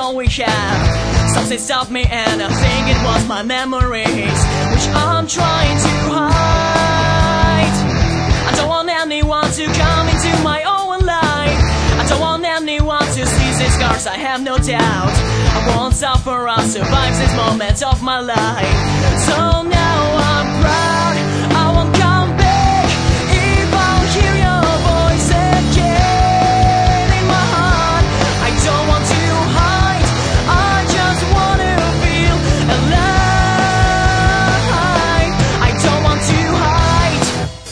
all we have. Something stopped me and I think it was my memories, which I'm trying to hide. I don't want anyone to come into my own life. I don't want anyone to see these scars, I have no doubt. I won't suffer, I'll survive this moment of my life. So now I'm proud, I won't come back if I'll hear your voice again in my heart. I don't want to hide, I just want to feel alive. I don't want to hide.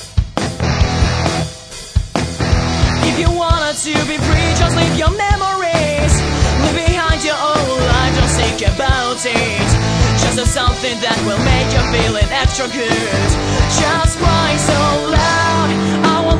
If you wanted to be free, just leave your memories, leave behind your old life, don't think about it. Just do something that will make you feeling extra good. Just cry so loud, I